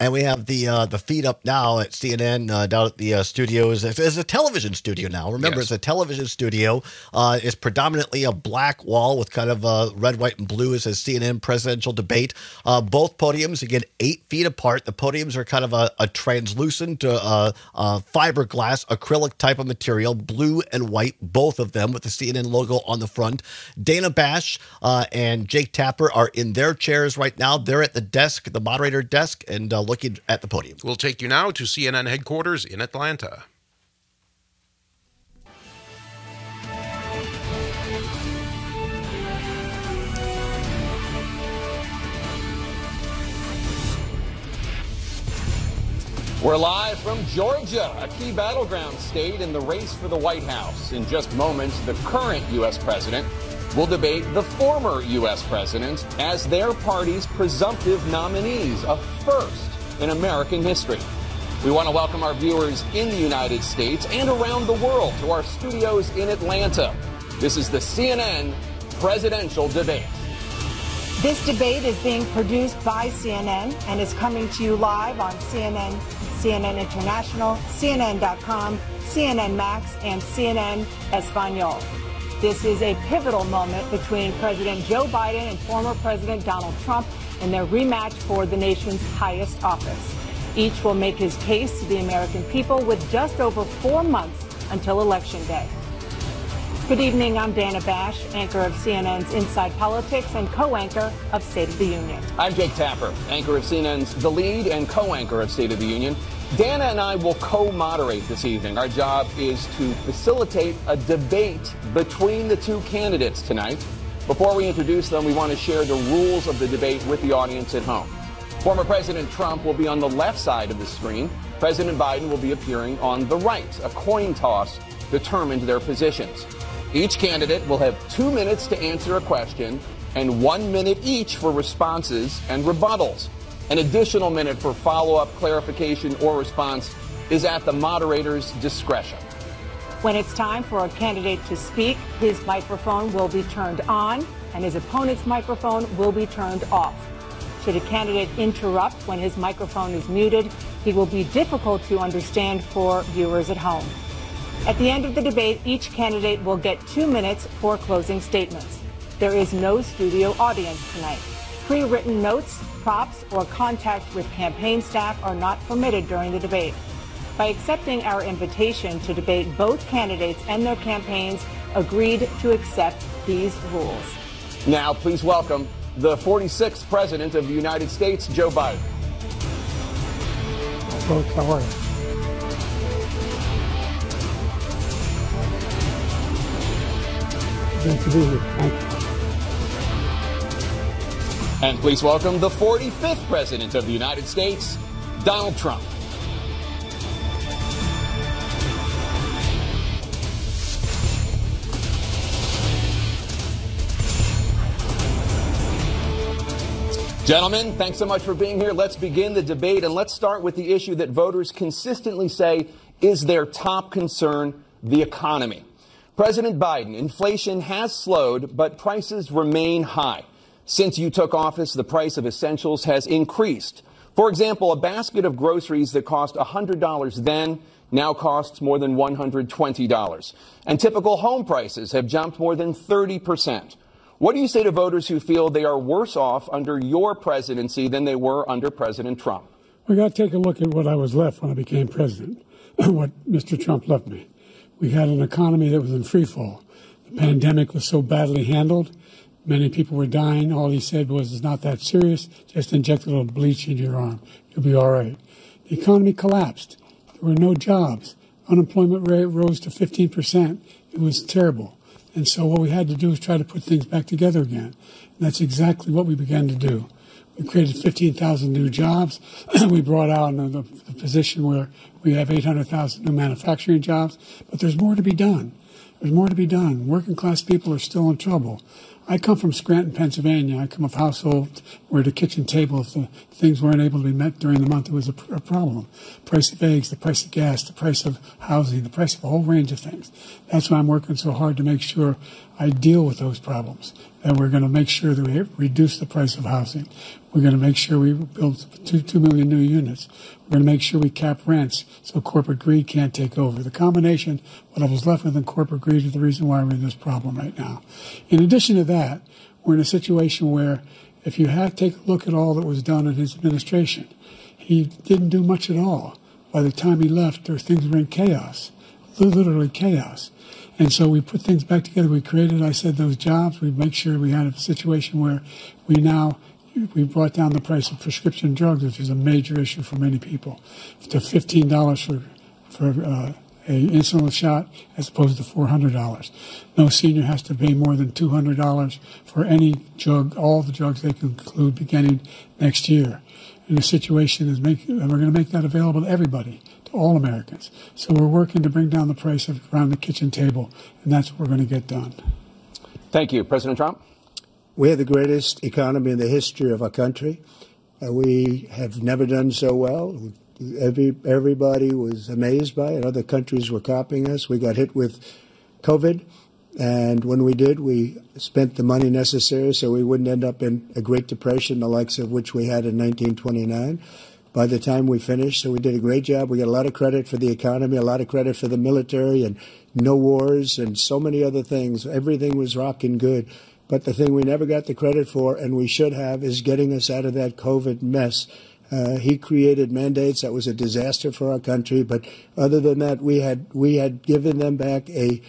And we have the feed up now at CNN down at the studios. It's a television studio now. Remember, It's a television studio. It's predominantly a black wall with kind of red, white, and blue. It says CNN presidential debate. Both podiums, again, 8 feet apart. The podiums are kind of a translucent fiberglass acrylic type of material, blue and white, both of them with the CNN logo on the front. Dana Bash and Jake Tapper are in their chairs right now. They're at the desk, the moderator desk, and looking at the podium. We'll take you now to CNN headquarters in Atlanta. We're live from Georgia, a key battleground state in the race for the White House. In just moments, the current U.S. president will debate the former U.S. president as their party's presumptive nominees, a first in American history. We want to welcome our viewers in the United States and around the world to our studios in Atlanta. This is the CNN presidential debate. This debate is being produced by CNN and is coming to you live on CNN, CNN International, CNN.com, CNN Max, and CNN Espanol. This is a pivotal moment between President Joe Biden and former President Donald Trump in their rematch for the nation's highest office. Each will make his case to the American people with just over 4 months until Election Day. Good evening, I'm Dana Bash, anchor of CNN's Inside Politics and co-anchor of State of the Union. I'm Jake Tapper, anchor of CNN's The Lead and co-anchor of State of the Union. Dana and I will co-moderate this evening. Our job is to facilitate a debate between the two candidates tonight. Before we introduce them, we want to share the rules of the debate with the audience at home. Former President Trump will be on the left side of the screen. President Biden will be appearing on the right. A coin toss determined their positions. Each candidate will have 2 minutes to answer a question and 1 minute each for responses and rebuttals. An additional minute for follow-up, clarification, or response is at the moderator's discretion. When it's time for a candidate to speak, his microphone will be turned on and his opponent's microphone will be turned off. Should a candidate interrupt when his microphone is muted, he will be difficult to understand for viewers at home. At the end of the debate, each candidate will get 2 minutes for closing statements. There is no studio audience tonight. Pre-written notes, props, or contact with campaign staff are not permitted during the debate. By accepting our invitation to debate, both candidates and their campaigns agreed to accept these rules. Now, please welcome the 46th President of the United States, Joe Biden. Folks, how are you? Good to be here. Thank you. And please welcome the 45th President of the United States, Donald Trump. Gentlemen, thanks so much for being here. Let's begin the debate, and let's start with the issue that voters consistently say is their top concern, the economy. President Biden, inflation has slowed, but prices remain high. Since you took office, the price of essentials has increased. For example, a basket of groceries that cost $100 then now costs more than $120. And typical home prices have jumped more than 30%. What do you say to voters who feel they are worse off under your presidency than they were under President Trump? We got to take a look at what I was left when I became president, what Mr. Trump left me. We had an economy that was in free fall. The pandemic was so badly handled. Many people were dying. All he said was, it's not that serious. Just inject a little bleach into your arm. You'll be all right. The economy collapsed. There were no jobs. Unemployment rate rose to 15%. It was terrible. And so what we had to do was try to put things back together again. And that's exactly what we began to do. We created 15,000 new jobs. We brought out the position where we have 800,000 new manufacturing jobs. But there's more to be done. There's more to be done. Working class people are still in trouble. I come from Scranton, Pennsylvania. I come of a household where the kitchen table, if the things weren't able to be met during the month, it was a problem. Price of eggs, the price of gas, the price of housing, the price of a whole range of things. That's why I'm working so hard to make sure I deal with those problems. And we're going to make sure that we reduce the price of housing. We're going to make sure we build 2 million new units. We're going to make sure we cap rents so corporate greed can't take over. The combination, what I was left with in corporate greed, is the reason why we're in this problem right now. In addition to that, we're in a situation where if you take a look at all that was done in his administration, he didn't do much at all. By the time he left, things were in chaos, literally chaos. And so we put things back together. We created, I said, those jobs. We make sure we had a situation where we brought down the price of prescription drugs, which is a major issue for many people, to $15 for an insulin shot as opposed to $400. No senior has to pay more than $200 for any drug, all the drugs they can include beginning next year. And the situation is and we're going to make that available to everybody, to all Americans. So we're working to bring down the price around the kitchen table, and that's what we're going to get done. Thank you. President Trump? We have the greatest economy in the history of our country. We have never done so well. Everybody was amazed by it. Other countries were copying us. We got hit with COVID, and when we did, we spent the money necessary so we wouldn't end up in a Great Depression, the likes of which we had in 1929. By the time we finished, so we did a great job. We got a lot of credit for the economy, a lot of credit for the military, and no wars, and so many other things. Everything was rocking good. But the thing we never got the credit for, and we should have, is getting us out of that COVID mess. He created mandates that was a disaster for our country. But other than that, we had given them back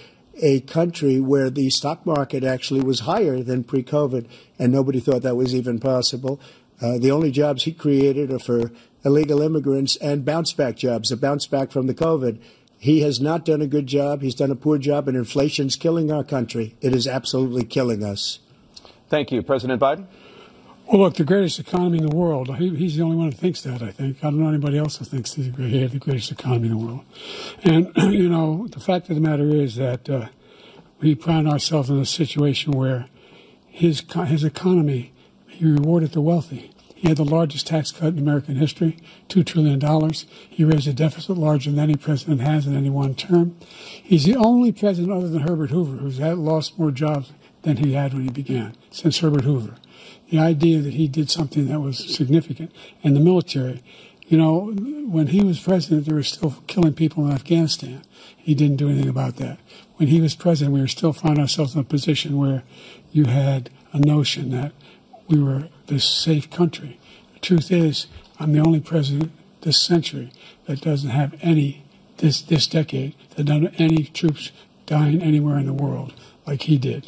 a country where the stock market actually was higher than pre-COVID, and nobody thought that was even possible. The only jobs he created are for illegal immigrants and bounce-back jobs, a bounce-back from the COVID. He has not done a good job. He's done a poor job, and inflation's killing our country. It is absolutely killing us. Thank you. President Biden? Well, look, the greatest economy in the world, he's the only one who thinks that, I think. I don't know anybody else who thinks he had the greatest economy in the world. And, you know, the fact of the matter is that we find ourselves in a situation where his economy, he rewarded the wealthy. He had the largest tax cut in American history, $2 trillion. He raised a deficit larger than any president has in any one term. He's the only president other than Herbert Hoover who's lost more jobs than he had when he began, since Herbert Hoover. The idea that he did something that was significant. And the military, you know, when he was president, they were still killing people in Afghanistan. He didn't do anything about that. When he was president, we were still finding ourselves in a position where you had a notion that we were this safe country. The truth is, I'm the only president this century that doesn't have this decade, that doesn't have any troops dying anywhere in the world like he did.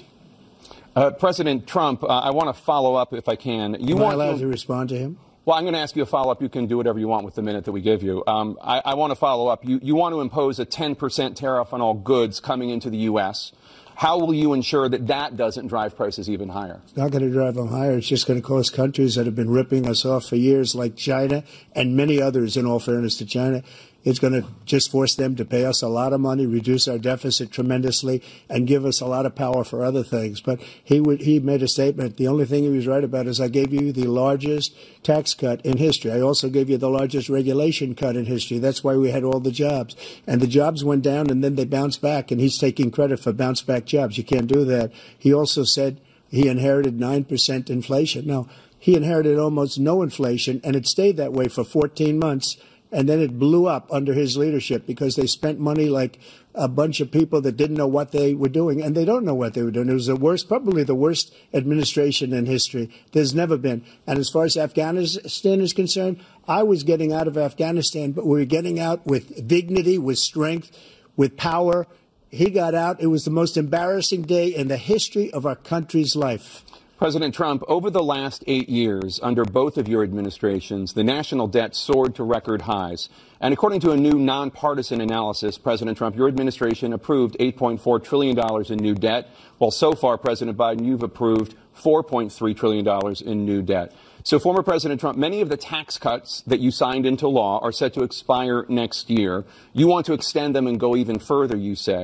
President Trump, I want to follow up if I can. Am I allowed to respond to him? Well, I'm going to ask you a follow-up. You can do whatever you want with the minute that we give you. I want to follow up. You want to impose a 10% tariff on all goods coming into the U.S. How will you ensure that that doesn't drive prices even higher? It's not going to drive them higher. It's just going to cost countries that have been ripping us off for years, like China and many others, in all fairness to China. It's going to just force them to pay us a lot of money, reduce our deficit tremendously, and give us a lot of power for other things. But he made a statement. The only thing he was right about is I gave you the largest tax cut in history. I also gave you the largest regulation cut in history. That's why we had all the jobs. And the jobs went down, and then they bounced back, and he's taking credit for bounce-back jobs. You can't do that. He also said he inherited 9% inflation. No, he inherited almost no inflation, and it stayed that way for 14 months. And then it blew up under his leadership because they spent money like a bunch of people that didn't know what they were doing. And they don't know what they were doing. It was probably the worst administration in history. There's never been. And as far as Afghanistan is concerned, I was getting out of Afghanistan, but we were getting out with dignity, with strength, with power. He got out. It was the most embarrassing day in the history of our country's life. President Trump, over the last 8 years, under both of your administrations, the national debt soared to record highs. And according to a new nonpartisan analysis, President Trump, your administration approved $8.4 trillion in new debt, while so far, President Biden, you've approved $4.3 trillion in new debt. So, former President Trump, many of the tax cuts that you signed into law are set to expire next year. You want to extend them and go even further, you say.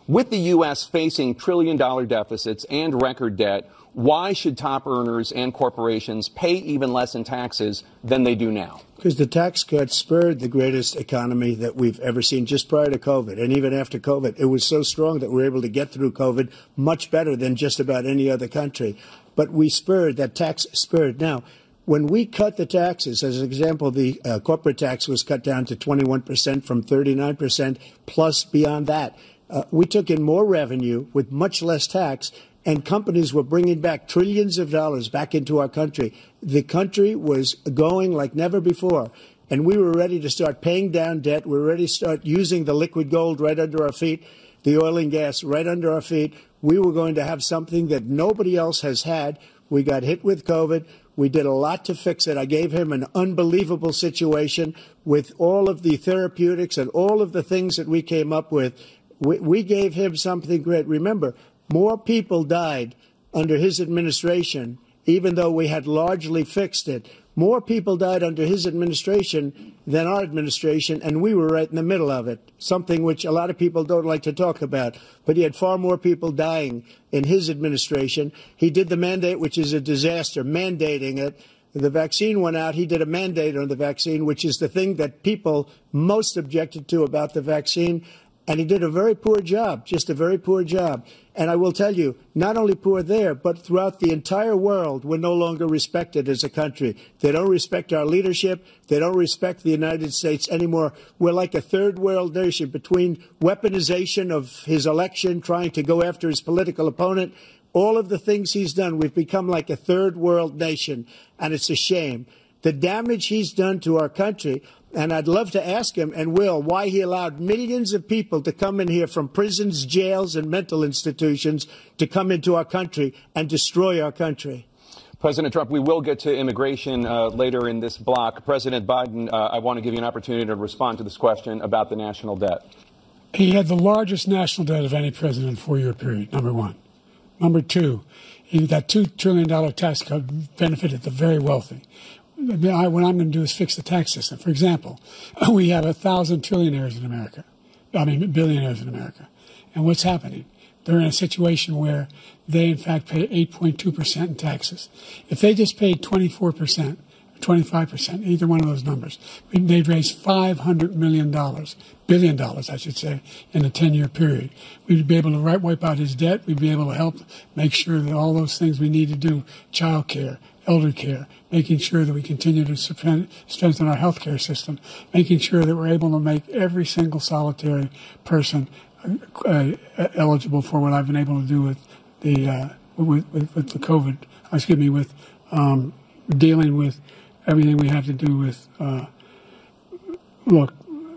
With the U.S. facing trillion-dollar deficits and record debt, why should top earners and corporations pay even less in taxes than they do now? Because the tax cuts spurred the greatest economy that we've ever seen just prior to COVID. And even after COVID, it was so strong that we were able to get through COVID much better than just about any other country. But we spurred, that tax spurred. Now, when we cut the taxes, as an example, the corporate tax was cut down to 21% from 39%, plus beyond that. We took in more revenue with much less tax, and companies were bringing back trillions of dollars back into our country. The country was going like never before, and we were ready to start paying down debt. We were ready to start using the liquid gold right under our feet, the oil and gas right under our feet. We were going to have something that nobody else has had. We got hit with COVID. We did a lot to fix it. I gave him an unbelievable situation with all of the therapeutics and all of the things that we came up with. We gave him something great. Remember, more people died under his administration, even though we had largely fixed it. More people died under his administration than our administration, and we were right in the middle of it, something which a lot of people don't like to talk about. But he had far more people dying in his administration. He did the mandate, which is a disaster, mandating it. The vaccine went out. He did a mandate on the vaccine, which is the thing that people most objected to about the vaccine. And he did a very poor job, just a very poor job. And I will tell you, not only poor there, but throughout the entire world, we're no longer respected as a country. They don't respect our leadership. They don't respect the United States anymore. We're like a third world nation between weaponization of his election, trying to go after his political opponent. All of the things he's done, we've become like a third world nation, and it's a shame. The damage he's done to our country. And I'd love to ask him, and will, why he allowed millions of people to come in here from prisons, jails, and mental institutions to come into our country and destroy our country. President Trump, we will get to immigration later in this block. President Biden, I want to give you an opportunity to respond to this question about the national debt. He had the largest national debt of any president in a 4-year period, number one. Number two, that $2 trillion tax cut benefited the very wealthy. What I'm going to do is fix the tax system. For example, we have 1,000 trillionaires in America. Billionaires in America. And what's happening? They're in a situation where they, in fact, pay 8.2% in taxes. If they just paid 24%, 25%, either one of those numbers, they'd raise $500 million, billion dollars, I should say, in a 10-year period. We'd be able to wipe out his debt. We'd be able to help make sure that all those things we need to do, child care, elder care, making sure that we continue to strengthen our health care system, making sure that we're able to make every single solitary person eligible for what I've been able to do with the COVID, with dealing with everything we have to do with, look,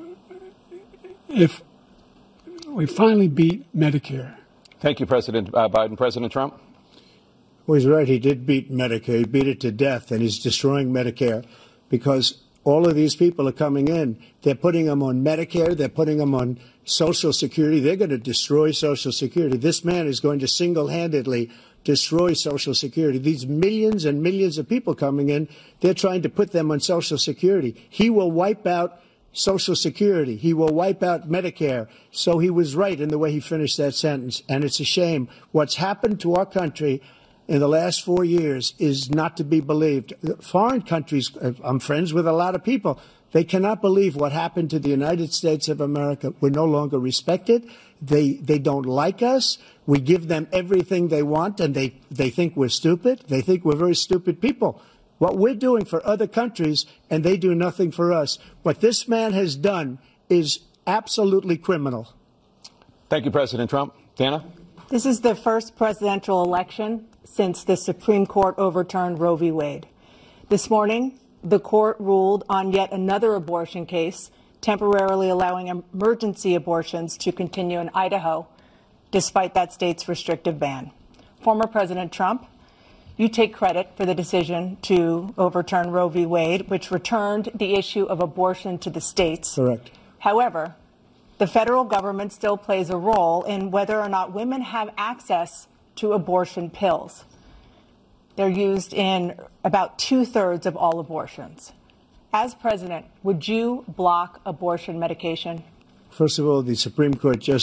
if we finally beat Medicare. Thank you, President Biden. President Trump? Well, he's right. He did beat Medicare. He beat it to death, and he's destroying Medicare because all of these people are coming in. They're putting them on Medicare. They're putting them on Social Security. They're going to destroy Social Security. This man is going to single-handedly destroy Social Security. These millions and millions of people coming in, they're trying to put them on Social Security. He will wipe out Social Security. He will wipe out Medicare. So he was right in the way he finished that sentence. And it's a shame. What's happened to our country in the last 4 years is not to be believed. Foreign countries, I'm friends with a lot of people, they cannot believe what happened to the United States of America. We're no longer respected. They don't like us. We give them everything they want, and they think we're stupid. They think we're very stupid people. What we're doing for other countries, and they do nothing for us. What this man has done is absolutely criminal. Thank you, President Trump. Dana? This is the first presidential election since the Supreme Court overturned Roe v. Wade. This morning, the court ruled on yet another abortion case, temporarily allowing emergency abortions to continue in Idaho, despite that state's restrictive ban. Former President Trump, you take credit for the decision to overturn Roe v. Wade, which returned the issue of abortion to the states. Correct. However, the federal government still plays a role in whether or not women have access to abortion pills. They're used in about 2/3 of all abortions. As president, would you block abortion medication? First of all, the Supreme Court just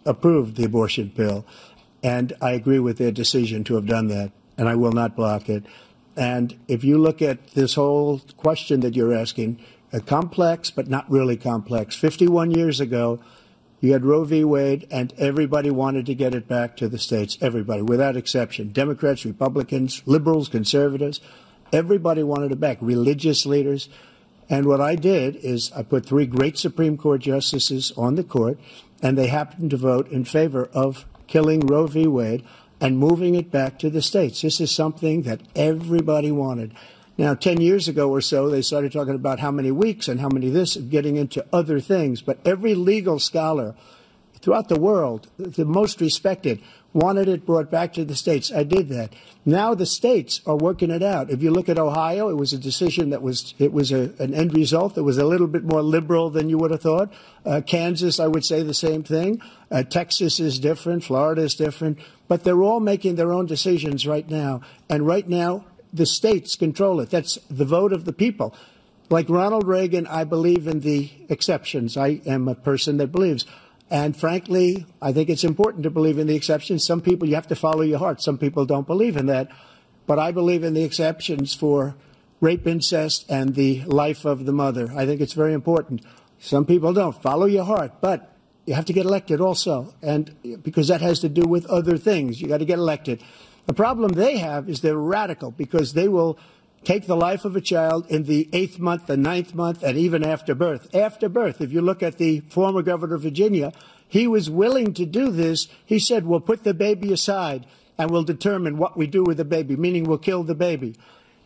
approved the abortion pill, and I agree with their decision to have done that, and I will not block it. And if you look at this whole question that you're asking, complex but not really complex. 51 years ago, you had Roe v. Wade, and everybody wanted to get it back to the states. Everybody, without exception. Democrats, Republicans, liberals, conservatives. Everybody wanted it back. Religious leaders. And what I did is I put 3 great Supreme Court justices on the court, and they happened to vote in favor of killing Roe v. Wade and moving it back to the states. This is something that everybody wanted. Now, 10 years ago or so, they started talking about how many weeks and how many this, getting into other things. But every legal scholar throughout the world, the most respected, wanted it brought back to the states. I did that. Now the states are working it out. If you look at Ohio, it was a decision that was an end result that was a little bit more liberal than you would have thought. Kansas, I would say the same thing. Texas is different. Florida is different. But they're all making their own decisions right now. And right now, the states control it. That's the vote of the people. Like Ronald Reagan, I believe in the exceptions. I am a person that believes. And frankly, I think it's important to believe in the exceptions. Some people, you have to follow your heart. Some people don't believe in that. But I believe in the exceptions for rape, incest, and the life of the mother. I think it's very important. Some people don't. Follow your heart. But you have to get elected also. And because that has to do with other things. You got to get elected. The problem they have is they're radical because they will take the life of a child in the 8th month, the 9th month, and even after birth. After birth, if you look at the former governor of Virginia, he was willing to do this. He said, we'll put the baby aside and we'll determine what we do with the baby, meaning we'll kill the baby.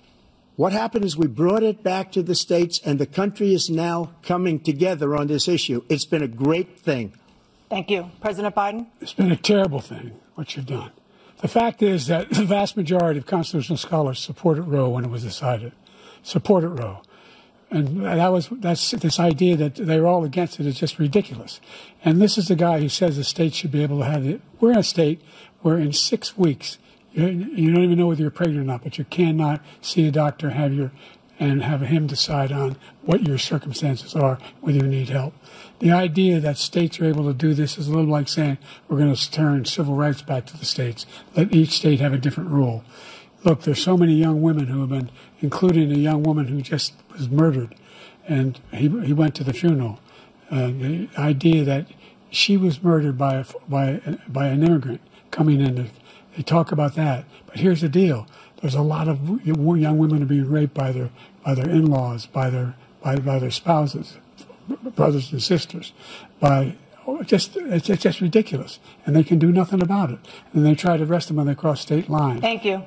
What happened is we brought it back to the states, and the country is now coming together on this issue. It's been a great thing. Thank you. President Biden? It's been a terrible thing, what you've done. The fact is that the vast majority of constitutional scholars supported Roe when it was decided, supported Roe. And that's this idea that they're all against it is just ridiculous. And this is the guy who says the state should be able to have it. We're in a state where in 6 weeks, you don't even know whether you're pregnant or not, but you cannot see a doctor, and have him decide on what your circumstances are, whether you need help. The idea that states are able to do this is a little like saying we're going to turn civil rights back to the states. Let each state have a different rule. Look, there's so many young women who have been, including a young woman who just was murdered, and he went to the funeral. The idea that she was murdered by an immigrant coming in, they talk about that. But here's the deal. There's a lot of young women who are being raped by their in-laws, by their spouses, brothers and sisters. It's just ridiculous, and they can do nothing about it. And they try to arrest them when they cross state lines. Thank you.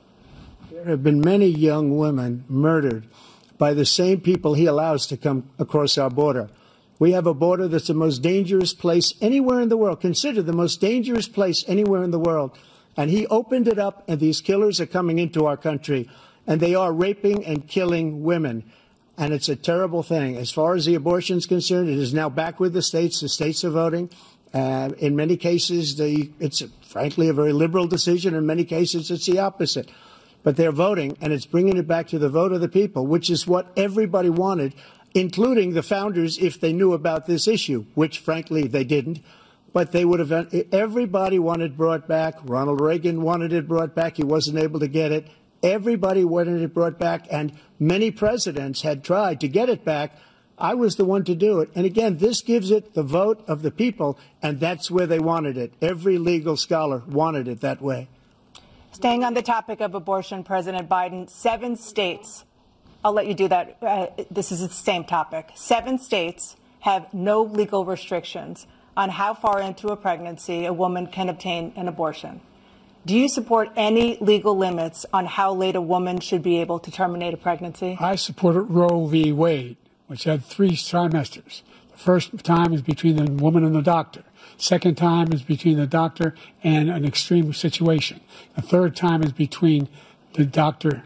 There have been many young women murdered by the same people he allows to come across our border. We have a border that's the most dangerous place anywhere in the world, considered the most dangerous place anywhere in the world. And he opened it up, and these killers are coming into our country, and they are raping and killing women. And it's a terrible thing. As far as the abortion is concerned, it is now back with the states. The states are voting. In many cases, it's frankly a very liberal decision. In many cases, it's the opposite. But they're voting, and it's bringing it back to the vote of the people, which is what everybody wanted, including the founders, if they knew about this issue, which, frankly, they didn't. But they would have. Everybody wanted it brought back. Ronald Reagan wanted it brought back. He wasn't able to get it. Everybody wanted it brought back, and many presidents had tried to get it back. I was the one to do it. And again, this gives it the vote of the people, and that's where they wanted it. Every legal scholar wanted it that way. Staying on the topic of abortion, President Biden, 7 states, I'll let you do that. This is the same topic. 7 states have no legal restrictions on how far into a pregnancy a woman can obtain an abortion. Do you support any legal limits on how late a woman should be able to terminate a pregnancy? I supported Roe v. Wade, which had 3 trimesters. The first time is between the woman and the doctor. Second time is between the doctor and an extreme situation. The third time is between the doctor,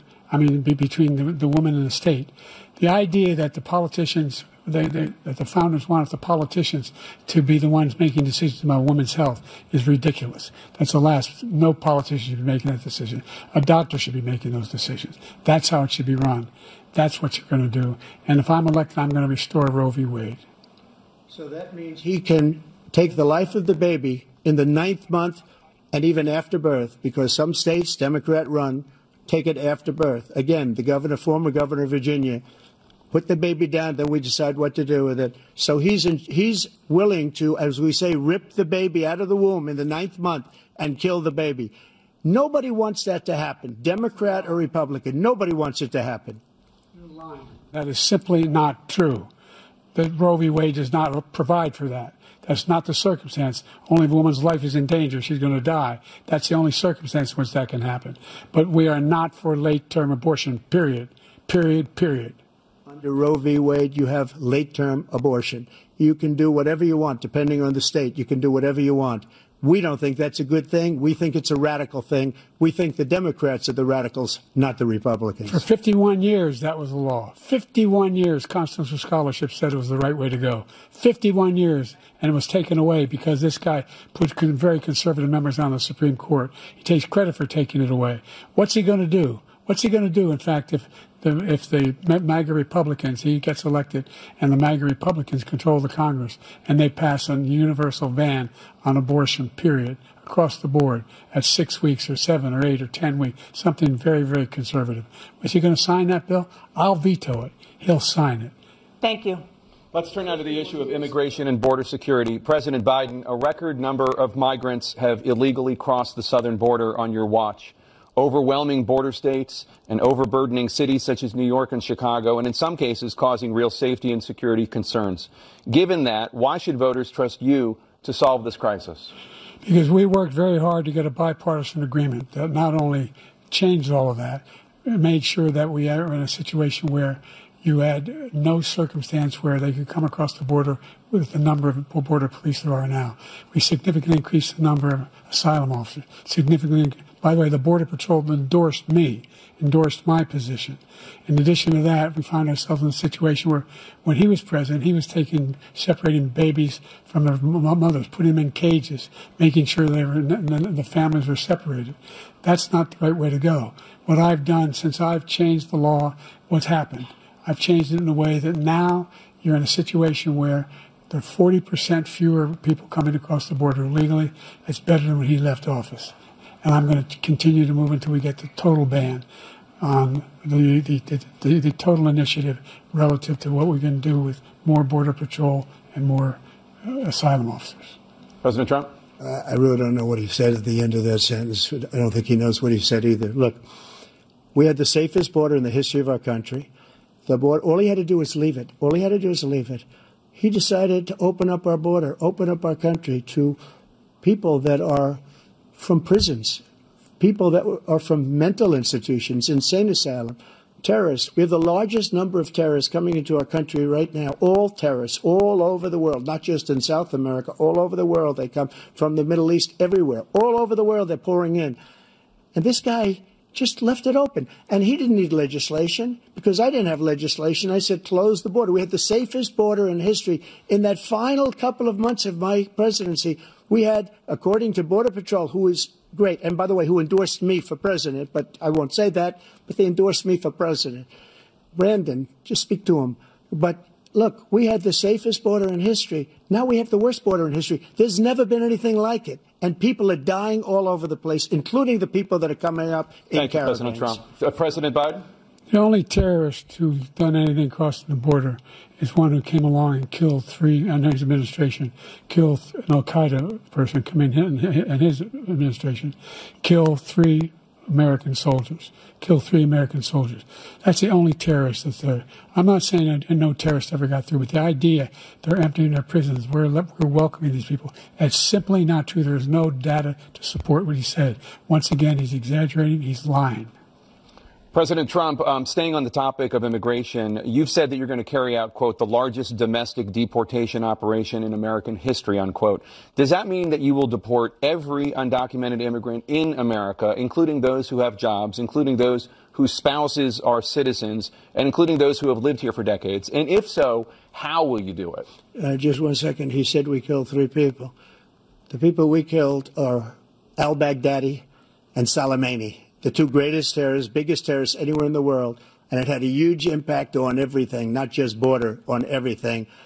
between the woman and the state. The idea that the politicians, that the founders wanted the politicians to be the ones making decisions about women's health is ridiculous. That's the last. No politician should be making that decision. A doctor should be making those decisions. That's how it should be run. That's what you're going to do. And if I'm elected, I'm going to restore Roe v. Wade. So that means he can take the life of the baby in the 9th month and even after birth, because some states, Democrat run, take it after birth. Again, the former governor of Virginia, put the baby down, then we decide what to do with it. So he's willing to, as we say, rip the baby out of the womb in the 9th month and kill the baby. Nobody wants that to happen, Democrat or Republican. Nobody wants it to happen. You're lying. That is simply not true. That Roe v. Wade does not provide for that. That's not the circumstance. Only if a woman's life is in danger, she's going to die. That's the only circumstance in which that can happen. But we are not for late-term abortion, period. Period, period. Under Roe v. Wade, you have late-term abortion. You can do whatever you want, depending on the state. You can do whatever you want. We don't think that's a good thing. We think it's a radical thing. We think the Democrats are the radicals, not the Republicans. For 51 years, that was the law. 51 years, Constitutional Scholarship said it was the right way to go. 51 years, and it was taken away because this guy put very conservative members on the Supreme Court. He takes credit for taking it away. What's he going to do? What's he going to do, in fact, if the MAGA Republicans, he gets elected, and the MAGA Republicans control the Congress, and they pass a universal ban on abortion, period, across the board at 6 weeks or 7 or 8 or 10 weeks, something very, very conservative. Is he going to sign that bill? I'll veto it. He'll sign it. Thank you. Let's turn now to the issue of immigration and border security. President Biden, a record number of migrants have illegally crossed the southern border on your watch. Overwhelming border states and overburdening cities such as New York and Chicago, and in some cases causing real safety and security concerns. Given that, why should voters trust you to solve this crisis? Because we worked very hard to get a bipartisan agreement that not only changed all of that, it made sure that we are in a situation where you had no circumstance where they could come across the border with the number of border police there are now. We significantly increased the number of asylum officers, By the way, the Border Patrol endorsed my position. In addition to that, we found ourselves in a situation where when he was president, he was separating babies from their mothers, putting them in cages, making sure the families were separated. That's not the right way to go. What I've done since I've changed the law, what's happened? I've changed it in a way that now you're in a situation where there are 40% fewer people coming across the border illegally. It's better than when he left office. And I'm going to continue to move until we get the total ban on the total initiative relative to what we can do with more Border Patrol and more asylum officers. President Trump? I really don't know what he said at the end of that sentence. I don't think he knows what he said either. Look, we had the safest border in the history of our country. The border, all he had to do was leave it. All he had to do was leave it. He decided to open up our border, open up our country to people that are from prisons, people that are from mental institutions, insane asylum, terrorists. We have the largest number of terrorists coming into our country right now, all terrorists, all over the world, not just in South America, all over the world. They come from the Middle East, everywhere. All over the world, they're pouring in. And this guy just left it open. And he didn't need legislation because I didn't have legislation. I said, close the border. We had the safest border in history. In that final couple of months of my presidency, we had, according to Border Patrol, who is great, and by the way, who endorsed me for president, but I won't say that, but they endorsed me for president. Brandon, just speak to him. But look, we had the safest border in history. Now we have the worst border in history. There's never been anything like it. And people are dying all over the place, including the people that are coming up in caravans. Thank you, President Trump. President Biden? The only terrorist who's done anything crossing the border is one who came along and killed under his administration, killed an al-Qaeda person coming in his administration, killed 3 American soldiers. That's the only terrorist that's there. I'm not saying that no terrorist ever got through, but the idea they're emptying their prisons, we're welcoming these people, that's simply not true. There's no data to support what he said. Once again, he's exaggerating, he's lying. President Trump, staying on the topic of immigration, you've said that you're going to carry out, quote, the largest domestic deportation operation in American history, unquote. Does that mean that you will deport every undocumented immigrant in America, including those who have jobs, including those whose spouses are citizens, and including those who have lived here for decades? And if so, how will you do it? Just 1 second. He said we killed 3 people. The people we killed are al-Baghdadi and Soleimani, the 2 greatest terrorists, biggest terrorists anywhere in the world. And it had a huge impact on everything, not just border, on everything.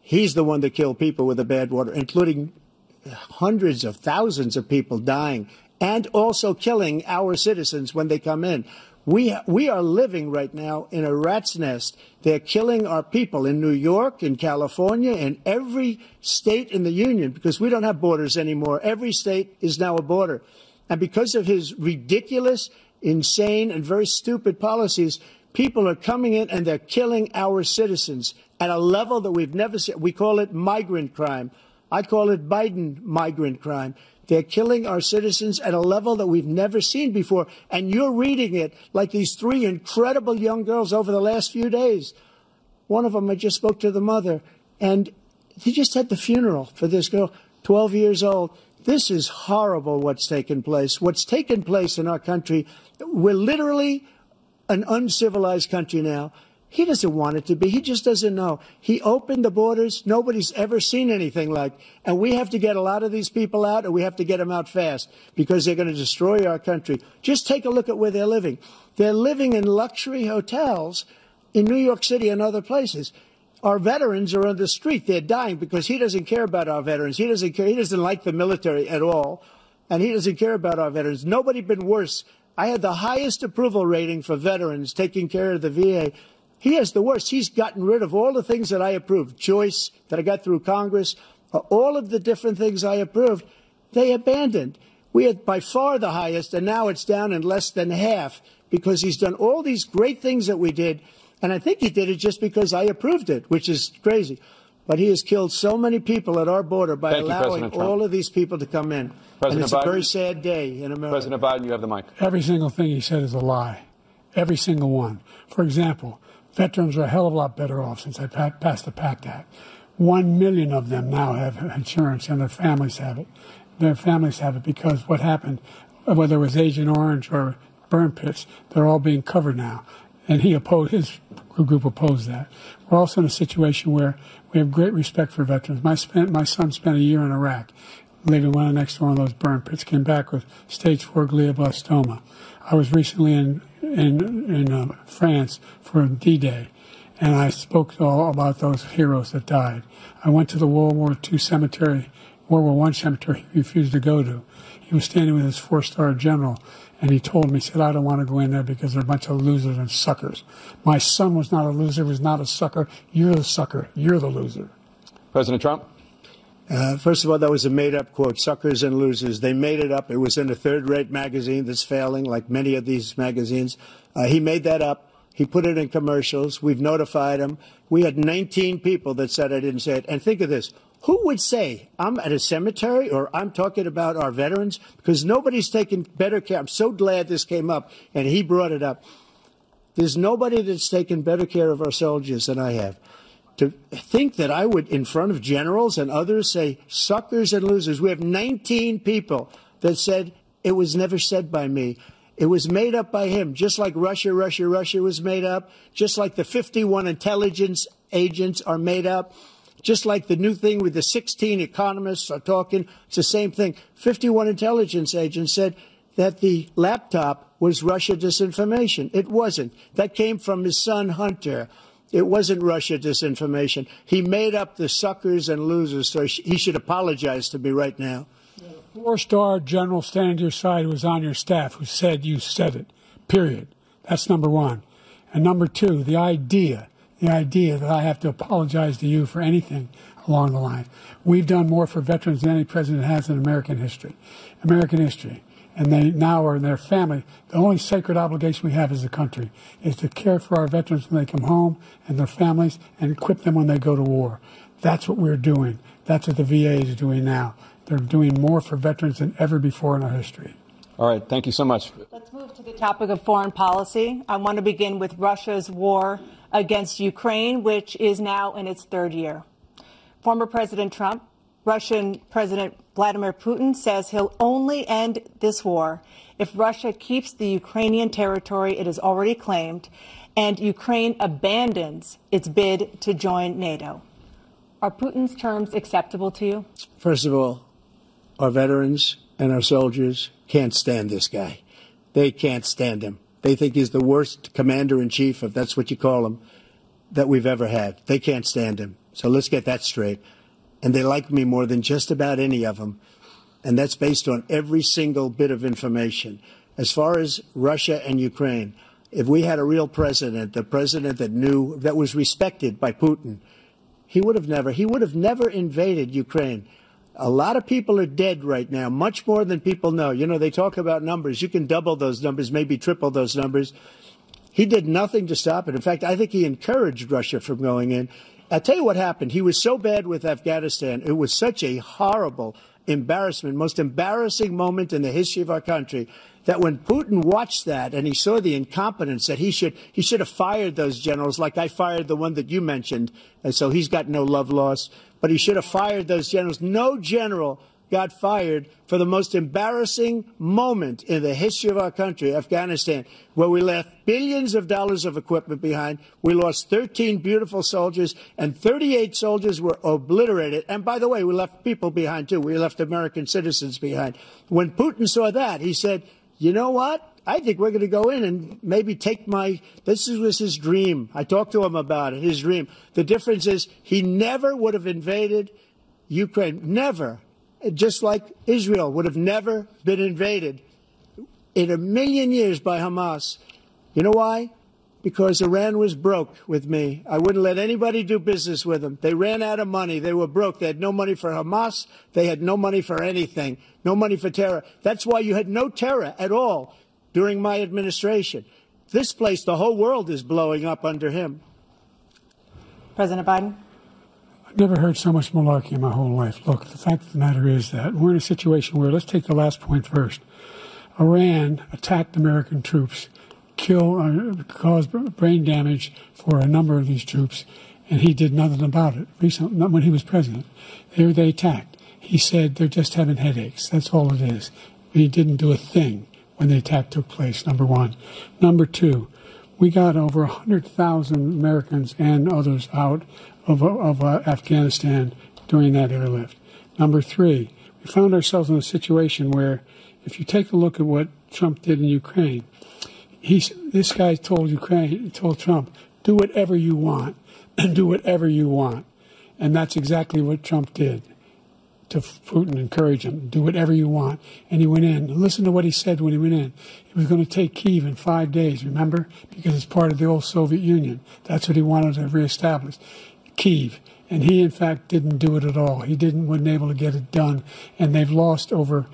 He's the one that killed people with the bad water, including hundreds of thousands of people dying and also killing our citizens when they come in. We are living right now in a rat's nest. They're killing our people in New York, in California, in every state in the union, because we don't have borders anymore. Every state is now a border. And because of his ridiculous, insane, and very stupid policies, people are coming in and they're killing our citizens at a level that we've never seen. We call it migrant crime. I call it Biden migrant crime. They're killing our citizens at a level that we've never seen before. And you're reading it like these three incredible young girls over the last few days. One of them, I just spoke to the mother, and he just had the funeral for this girl, 12 years old. This is horrible what's taken place. What's taken place in our country, we're literally an uncivilized country now. He doesn't want it to be. He just doesn't know. He opened the borders. Nobody's ever seen anything like. And we have to get a lot of these people out, and we have to get them out fast because they're going to destroy our country. Just take a look at where they're living. They're living in luxury hotels in New York City and other places. Our veterans are on the street. They're dying because he doesn't care about our veterans. He doesn't care. He doesn't like the military at all, and he doesn't care about our veterans. Nobody been worse. I had the highest approval rating for veterans taking care of the VA. He has the worst. He's gotten rid of all the things that I approved, choice that I got through Congress, all of the different things I approved, they abandoned. We had by far the highest, and now it's down in less than half because he's done all these great things that we did, and I think he did it just because I approved it, which is crazy. But he has killed so many people at our border by allowing all of these people to come in. And it's a very sad day in America. President Biden, you have the mic. Every single thing he said is a lie. Every single one. For example, veterans are a hell of a lot better off since I passed the PACT Act. 1 million of them now have insurance, and their families have it. Their families have it because what happened, whether it was Agent Orange or burn pits, they're all being covered now. And his group opposed that. We're also in a situation where we have great respect for veterans. My son spent a year in Iraq, living right next to one of those burn pits, came back with stage 4 glioblastoma. I was recently in France for D-Day, and I spoke all about those heroes that died. I went to the World War I cemetery he refused to go to. He was standing with his 4-star general, and he told me, he said, I don't want to go in there because they're a bunch of losers and suckers. My son was not a loser, was not a sucker. You're the sucker. You're the loser. President Trump? First of all, that was a made-up quote, suckers and losers. They made it up. It was in a third-rate magazine that's failing, like many of these magazines. He made that up. He put it in commercials. We've notified him. We had 19 people that said I didn't say it. And think of this. Who would say I'm at a cemetery or I'm talking about our veterans? Because nobody's taken better care. I'm so glad this came up, and he brought it up. There's nobody that's taken better care of our soldiers than I have. To think that I would, in front of generals and others, say suckers and losers. We have 19 people that said it was never said by me. It was made up by him, just like Russia was made up, just like the 51 intelligence agents are made up, just like the new thing with the 16 economists are talking. It's the same thing. 51 intelligence agents said that the laptop was Russia disinformation. It wasn't. That came from his son, Hunter. It wasn't Russia disinformation. He made up the suckers and losers, so he should apologize to me right now. 4-star general standing to your side who was on your staff who said you said it, period. That's number one. And number two, the idea that I have to apologize to you for anything along the line. We've done more for veterans than any president has in American history. And they now are in their family. The only sacred obligation we have as a country is to care for our veterans when they come home and their families and equip them when they go to war. That's what we're doing. That's what the VA is doing now. They're doing more for veterans than ever before in our history. All right. Thank you so much. Let's move to the topic of foreign policy. I want to begin with Russia's war against Ukraine, which is now in its third year. Former President Trump, Russian President Vladimir Putin says he'll only end this war if Russia keeps the Ukrainian territory it has already claimed and Ukraine abandons its bid to join NATO. Are Putin's terms acceptable to you? First of all, our veterans and our soldiers can't stand this guy. They can't stand him. They think he's the worst commander-in-chief, if that's what you call him, that we've ever had. They can't stand him. So let's get that straight. And they like me more than just about any of them. And that's based on every single bit of information. As far as Russia and Ukraine, if we had a real president, the president that knew, that was respected by Putin, he would have never invaded Ukraine. A lot of people are dead right now, much more than people know. You know, they talk about numbers. You can double those numbers, maybe triple those numbers. He did nothing to stop it. In fact, I think he encouraged Russia from going in. I'll tell you what happened. He was so bad with Afghanistan. It was such a horrible embarrassment, most embarrassing moment in the history of our country, that when Putin watched that and he saw the incompetence, that he should have fired those generals, like I fired the one that you mentioned, and so he's got no love lost, but he should have fired those generals. No general got fired for the most embarrassing moment in the history of our country, Afghanistan, where we left billions of dollars of equipment behind. We lost 13 beautiful soldiers, and 38 soldiers were obliterated. And by the way, we left people behind, too. We left American citizens behind. When Putin saw that, he said, you know what? I think we're going to go in and maybe take this was his dream. I talked to him about it, his dream. The difference is he never would have invaded Ukraine. Never. Just like Israel would have never been invaded in a million years by Hamas. You know why? Because Iran was broke with me. I wouldn't let anybody do business with them. They ran out of money. They were broke. They had no money for Hamas. They had no money for anything. No money for terror. That's why you had no terror at all during my administration. This place, the whole world is blowing up under him. President Biden? I've never heard so much malarkey in my whole life. Look, the fact of the matter is that we're in a situation where, let's take the last point first. Iran attacked American troops, caused brain damage for a number of these troops, and he did nothing about it. Recently, not when he was president. They attacked. He said they're just having headaches. That's all it is. He didn't do a thing when the attack took place, number one. Number two, we got over 100,000 Americans and others out of Afghanistan during that airlift. Number three, we found ourselves in a situation where, if you take a look at what Trump did in Ukraine, this guy told Trump, do whatever you want, and do whatever you want. And that's exactly what Trump did to Putin, encourage him, do whatever you want. And he went in. Listen to what he said when he went in. He was going to take Kyiv in 5 days, remember? Because it's part of the old Soviet Union. That's what he wanted to reestablish. Kyiv, and he in fact didn't do it at all. He wasn't able to get it done, and they've lost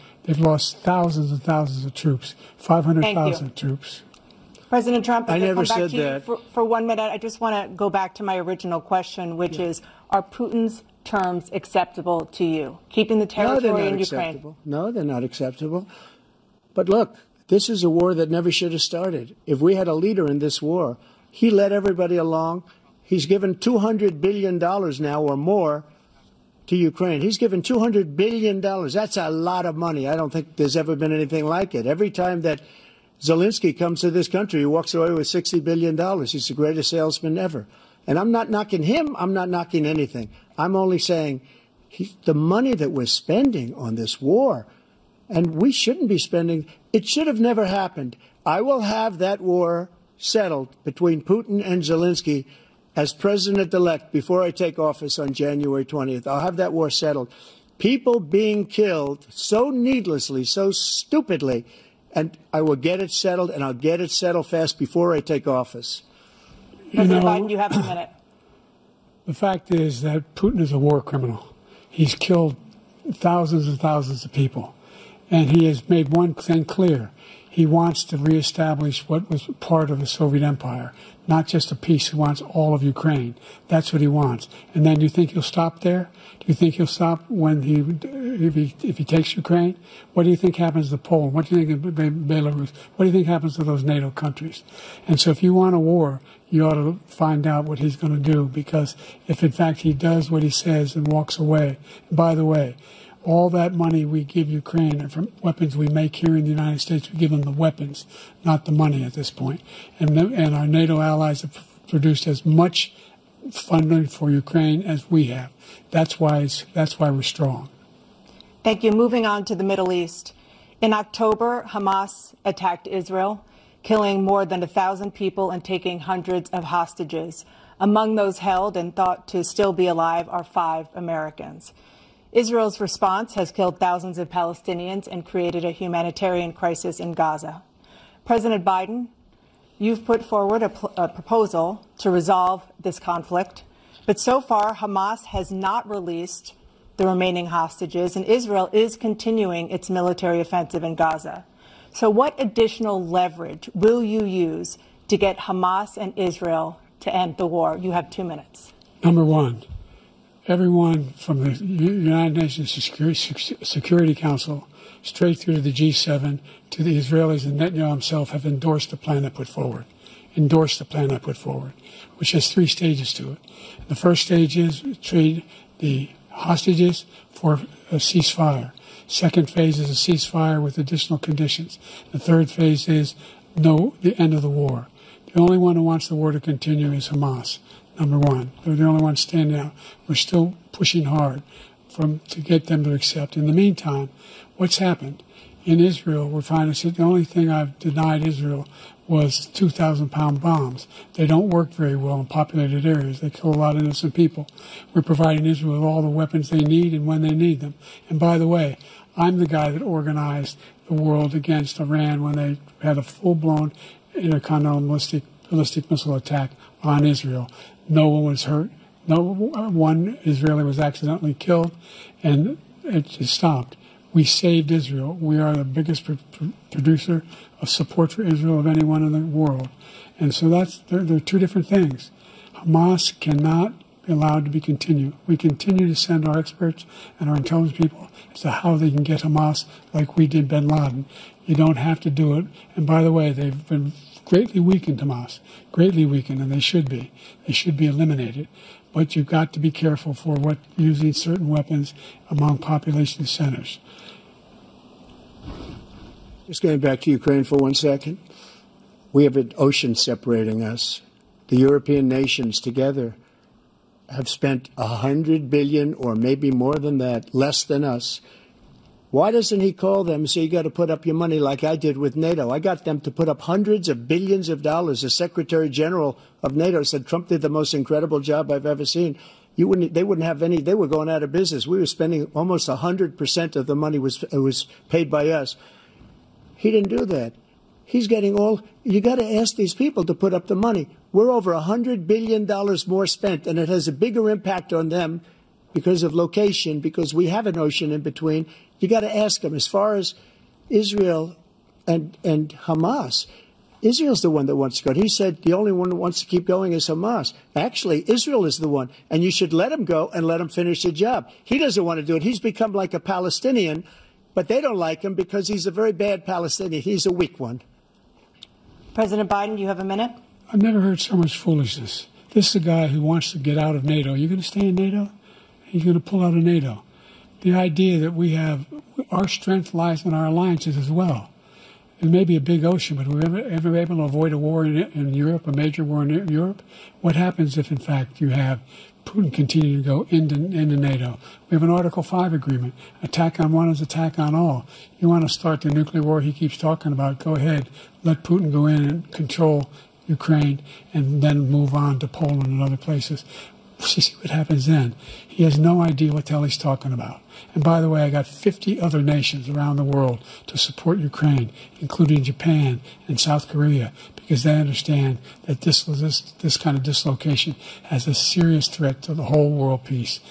thousands and thousands of troops, 500,000 troops. President Trump, I never said that. For 1 minute, I just want to go back to my original question, which is, are Putin's terms acceptable to you? Keeping the territory in Ukraine? No, they're not acceptable. But look, this is a war that never should have started. If we had a leader in this war, he led everybody along. He's given $200 billion now or more to Ukraine. He's given $200 billion. That's a lot of money. I don't think there's ever been anything like it. Every time that Zelensky comes to this country, he walks away with $60 billion. He's the greatest salesman ever. And I'm not knocking him. I'm not knocking anything. I'm only saying the money that we're spending on this war, and we shouldn't be spending, it should have never happened. I will have that war settled between Putin and Zelensky as president-elect before I take office on January 20th. I'll have that war settled. People being killed so needlessly, so stupidly, and I will get it settled, and I'll get it settled fast before I take office. President Biden, you have a minute. The fact is that Putin is a war criminal. He's killed thousands and thousands of people, and he has made one thing clear. He wants to reestablish what was part of the Soviet Empire, not just a piece. He wants all of Ukraine. That's what he wants. And then, do you think he'll stop there? Do you think he'll stop when if he takes Ukraine? What do you think happens to Poland? What do you think of Belarus? What do you think happens to those NATO countries? And so, if you want a war, you ought to find out what he's going to do, because if in fact he does what he says and walks away, and by the way, all that money we give Ukraine and from weapons we make here in the United States, we give them the weapons, not the money at this point. And our NATO allies have produced as much funding for Ukraine as we have. That's why we're strong. Thank you. Moving on to the Middle East. In October, Hamas attacked Israel, killing more than 1,000 people and taking hundreds of hostages. Among those held and thought to still be alive are 5 Americans. Israel's response has killed thousands of Palestinians and created a humanitarian crisis in Gaza. President Biden, you've put forward a proposal to resolve this conflict, but so far Hamas has not released the remaining hostages, and Israel is continuing its military offensive in Gaza. So what additional leverage will you use to get Hamas and Israel to end the war? You have 2 minutes. Number one, everyone from the United Nations Security Council straight through to the G7 to the Israelis and Netanyahu himself have endorsed the plan I put forward. Which has 3 stages to it. The first stage is trade the hostages for a ceasefire. Second phase is a ceasefire with additional conditions. The third phase is the end of the war. The only one who wants the war to continue is Hamas, number one. They're the only ones standing out. We're still pushing hard to get them to accept. In the meantime, what's happened? In Israel, we're finding that the only thing I've denied Israel was 2,000-pound bombs. They don't work very well in populated areas. They kill a lot of innocent people. We're providing Israel with all the weapons they need and when they need them. And by the way, I'm the guy that organized the world against Iran when they had a full-blown intercontinental ballistic missile attack on Israel. No one was hurt. No one Israeli was accidentally killed, and it just stopped. We saved Israel. We are the biggest producer of support for Israel of anyone in the world. And so there are 2 different things. Hamas cannot be allowed to be continued. We continue to send our experts and our intelligence people as to how they can get Hamas like we did bin Laden. You don't have to do it. And by the way, they've been greatly weakened, Hamas, greatly weakened, and they should be. They should be eliminated. But you've got to be careful for using certain weapons among population centers. Just going back to Ukraine for 1 second. We have an ocean separating us. The European nations together have spent $100 billion or maybe more than that, less than us. Why doesn't he call them and say, you got to put up your money like I did with NATO? I got them to put up hundreds of billions of dollars. The Secretary General of NATO said Trump did the most incredible job I've ever seen. They wouldn't have any. They were going out of business. We were spending almost 100% of the money was paid by us. He didn't do that. He's getting all. You got to ask these people to put up the money. We're over $100 billion more spent, and it has a bigger impact on them because of location, because we have an ocean in between. You got to ask them. As far as Israel and Hamas, Israel's the one that wants to go. He said the only one that wants to keep going is Hamas. Actually, Israel is the one, and you should let him go and let him finish the job. He doesn't want to do it. He's become like a Palestinian, but they don't like him because he's a very bad Palestinian. He's a weak one. President Biden, you have a minute. I've never heard so much foolishness. This is a guy who wants to get out of NATO. You're going to stay in NATO? He's going to pull out of NATO. The idea that we have our strength lies in our alliances as well. It may be a big ocean, but we're ever able to avoid a war in Europe, a major war in Europe? What happens if, in fact, you have Putin continue to go into NATO? We have an Article 5 agreement. Attack on one is attack on all. You want to start the nuclear war he keeps talking about, go ahead. Let Putin go in and control Ukraine and then move on to Poland and other places. See what happens then. He has no idea what the hell he's talking about. And by the way, I got 50 other nations around the world to support Ukraine, including Japan and South Korea, because they understand that this kind of dislocation has a serious threat to the whole world peace.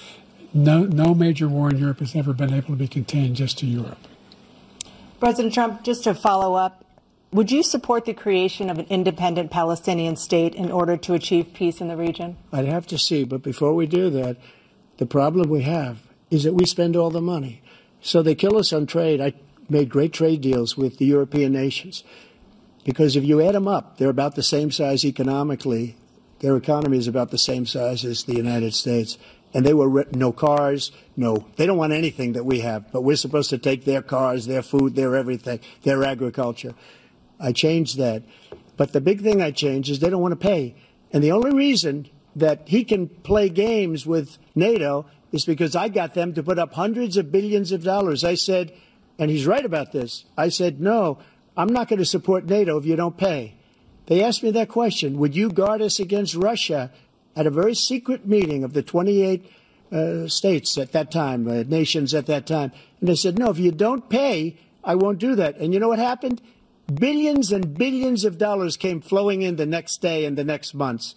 No major war in Europe has ever been able to be contained just to Europe. President Trump, just to follow up, would you support the creation of an independent Palestinian state in order to achieve peace in the region? I'd have to see, but before we do that, the problem we have is that we spend all the money. So they kill us on trade. I made great trade deals with the European nations because if you add them up, they're about the same size economically. Their economy is about the same size as the United States. And they were no cars, they don't want anything that we have, but we're supposed to take their cars, their food, their everything, their agriculture. I changed that. But the big thing I changed is they don't want to pay. And the only reason that he can play games with NATO is because I got them to put up hundreds of billions of dollars. I said, and he's right about this, I said, no, I'm not going to support NATO if you don't pay. They asked me that question. Would you guard us against Russia at a very secret meeting of the 28 states at that time, nations at that time. And they said, no, if you don't pay, I won't do that. And you know what happened? Billions and billions of dollars came flowing in the next day and the next months.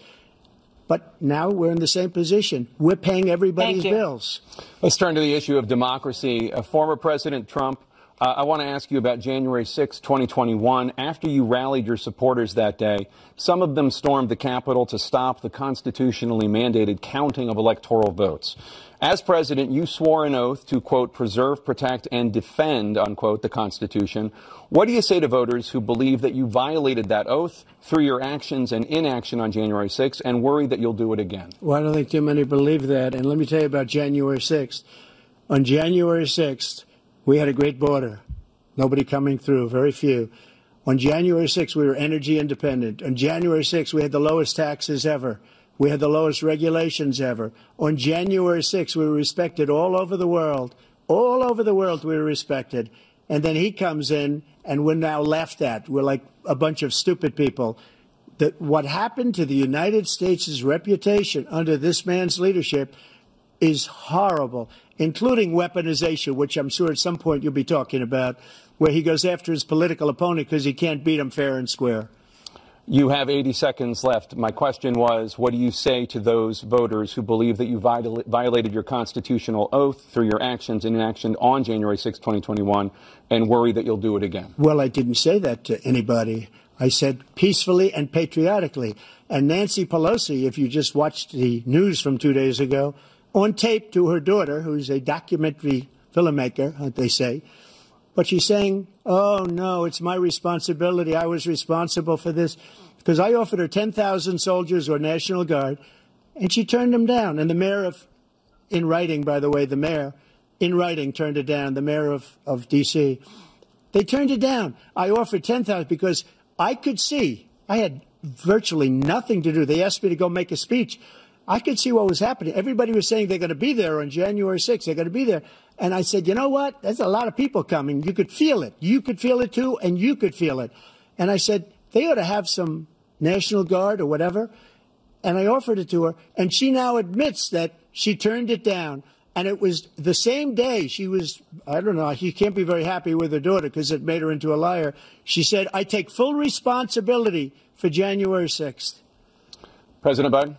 But now we're in the same position. We're paying everybody's bills. Let's turn to the issue of democracy. Former President Trump, I want to ask you about January 6, 2021. After you rallied your supporters that day, some of them stormed the Capitol to stop the constitutionally mandated counting of electoral votes. As president, you swore an oath to, quote, preserve, protect, and defend, unquote, the Constitution. What do you say to voters who believe that you violated that oath through your actions and inaction on January 6th and worry that you'll do it again? Well, I don't think too many believe that. And let me tell you about January 6th. On January 6th, we had a great border. Nobody coming through, very few. On January 6th, we were energy independent. On January 6th, we had the lowest taxes ever. We had the lowest regulations ever. On January 6th, we were respected all over the world. All over the world, we were respected. And then he comes in, and we're now laughed at. We're like a bunch of stupid people. What happened to the United States' reputation under this man's leadership is horrible, including weaponization, which I'm sure at some point you'll be talking about, where he goes after his political opponent because he can't beat him fair and square. You have 80 seconds left. My question was, what do you say to those voters who believe that you violated your constitutional oath through your actions and inaction on January 6, 2021, and worry that you'll do it again? Well, I didn't say that to anybody. I said peacefully and patriotically. And Nancy Pelosi, if you just watched the news from 2 days ago, on tape to her daughter, who's a documentary filmmaker, they say, but she's saying, oh, no, it's my responsibility. I was responsible for this because I offered her 10,000 soldiers or National Guard, and she turned them down. And the mayor in writing, by the way, the mayor in writing turned it down, the mayor of D.C. They turned it down. I offered 10,000 because I could see I had virtually nothing to do. They asked me to go make a speech. I could see what was happening. Everybody was saying they're going to be there on January 6th. They're going to be there. And I said, you know what? There's a lot of people coming. You could feel it. You could feel it, too, and you could feel it. And I said, they ought to have some National Guard or whatever. And I offered it to her. And she now admits that she turned it down. And it was the same day she was, I don't know, she can't be very happy with her daughter because it made her into a liar. She said, I take full responsibility for January 6th. President Biden?